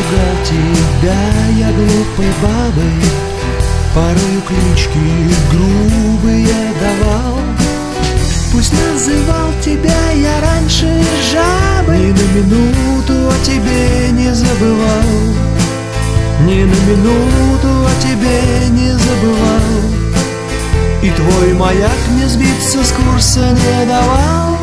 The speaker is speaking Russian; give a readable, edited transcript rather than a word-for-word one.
ругал тебя я глупой бабой, порою клички грубые давал. Пусть называл тебя я раньше жабой, ни на минуту о тебе не забывал, ни на минуту о тебе не забывал. И твой маяк мне сбиться с курса не давал.